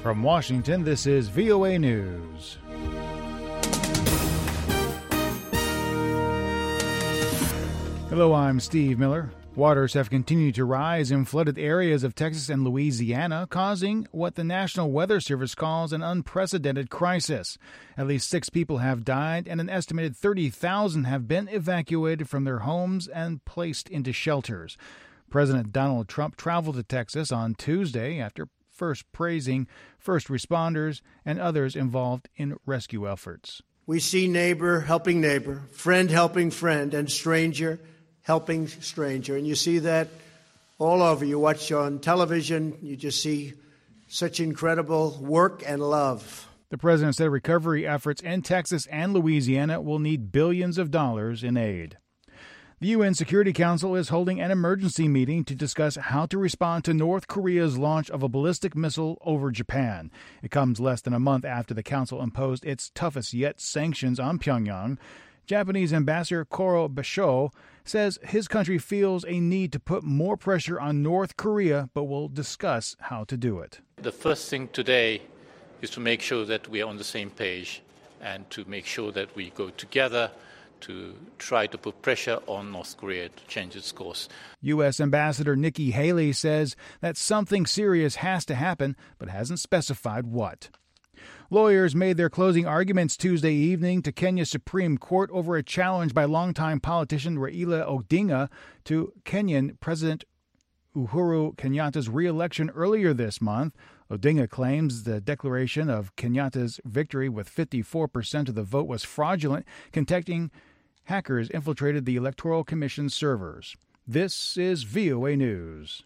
From Washington, this is VOA News. Hello, I'm Steve Miller. Waters have continued to rise in flooded areas of Texas and Louisiana, causing what the National Weather Service calls an unprecedented crisis. At least 6 people have died, and an estimated 30,000 have been evacuated from their homes and placed into shelters. President Donald Trump traveled to Texas on Tuesday after first praising first responders and others involved in rescue efforts. We see neighbor helping neighbor, friend helping friend, and stranger helping stranger. And you see that all over. You watch on television, you just see such incredible work and love. The president said recovery efforts in Texas and Louisiana will need billions of dollars in aid. The UN Security Council is holding an emergency meeting to discuss how to respond to North Korea's launch of a ballistic missile over Japan. It comes less than a month after the council imposed its toughest yet sanctions on Pyongyang. Japanese Ambassador Koro Basho says his country feels a need to put more pressure on North Korea, but will discuss how to do it. The first thing today is to make sure that we are on the same page and to make sure that we go together to try to put pressure on North Korea to change its course. U.S. Ambassador Nikki Haley says that something serious has to happen, but hasn't specified what. Lawyers made their closing arguments Tuesday evening to Kenya's Supreme Court over a challenge by longtime politician Raila Odinga to Kenyan President Uhuru Kenyatta's re-election earlier this month. Odinga claims the declaration of Kenyatta's victory with 54% of the vote was fraudulent, contending hackers infiltrated the Electoral Commission servers. This is VOA News.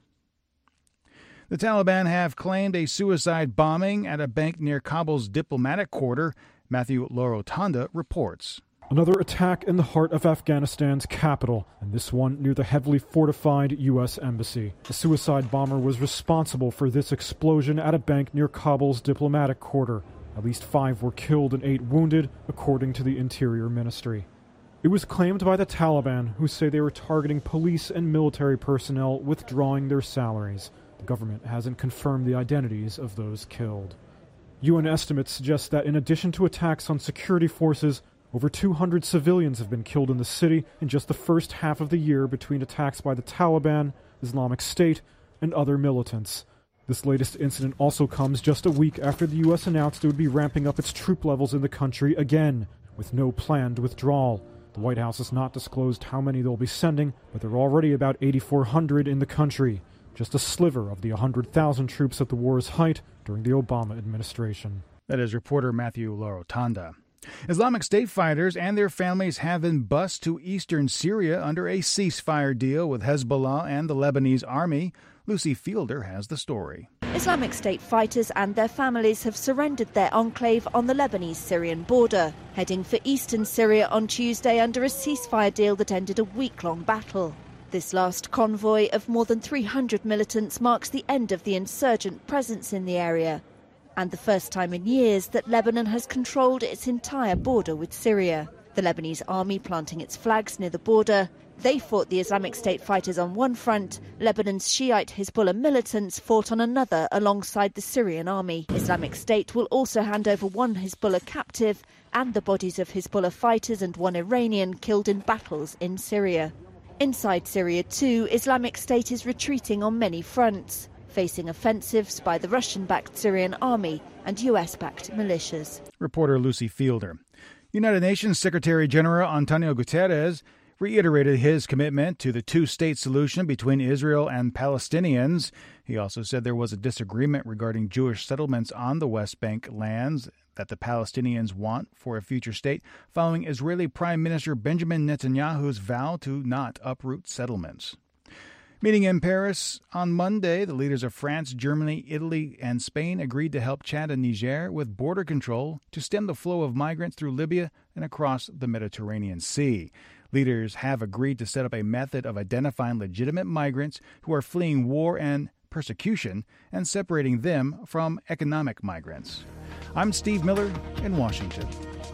The Taliban have claimed a suicide bombing at a bank near Kabul's diplomatic quarter. Matthew Lorotanda reports. Another attack in the heart of Afghanistan's capital, and this one near the heavily fortified U.S. Embassy. A suicide bomber was responsible for this explosion at a bank near Kabul's diplomatic quarter. At least 5 were killed and 8 wounded, according to the Interior Ministry. It was claimed by the Taliban, who say they were targeting police and military personnel withdrawing their salaries. The government hasn't confirmed the identities of those killed. UN estimates suggest that in addition to attacks on security forces, over 200 civilians have been killed in the city in just the first half of the year between attacks by the Taliban, Islamic State, and other militants. This latest incident also comes just a week after the U.S. announced it would be ramping up its troop levels in the country again, with no planned withdrawal. The White House has not disclosed how many they'll be sending, but there are already about 8,400 in the country, just a sliver of the 100,000 troops at the war's height during the Obama administration. That is reporter Matthew Lorotanda. Islamic State fighters and their families have been bused to eastern Syria under a ceasefire deal with Hezbollah and the Lebanese army. Lucy Fielder has the story. Islamic State fighters and their families have surrendered their enclave on the Lebanese-Syrian border, heading for eastern Syria on Tuesday under a ceasefire deal that ended a week-long battle. This last convoy of more than 300 militants marks the end of the insurgent presence in the area, and the first time in years that Lebanon has controlled its entire border with Syria. The Lebanese army planting its flags near the border. They fought the Islamic State fighters on one front. Lebanon's Shiite Hezbollah militants fought on another alongside the Syrian army. Islamic State will also hand over one Hezbollah captive and the bodies of Hezbollah fighters and one Iranian killed in battles in Syria. Inside Syria too, Islamic State is retreating on many fronts, facing offensives by the Russian-backed Syrian army and US-backed militias. Reporter Lucy Fielder. United Nations Secretary-General Antonio Guterres reiterated his commitment to the two-state solution between Israel and Palestinians. He also said there was a disagreement regarding Jewish settlements on the West Bank lands that the Palestinians want for a future state, following Israeli Prime Minister Benjamin Netanyahu's vow to not uproot settlements. Meeting in Paris on Monday, the leaders of France, Germany, Italy, and Spain agreed to help Chad and Niger with border control to stem the flow of migrants through Libya and across the Mediterranean Sea. Leaders have agreed to set up a method of identifying legitimate migrants who are fleeing war and persecution and separating them from economic migrants. I'm Steve Miller in Washington.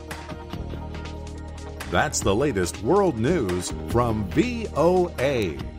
That's the latest world news from VOA.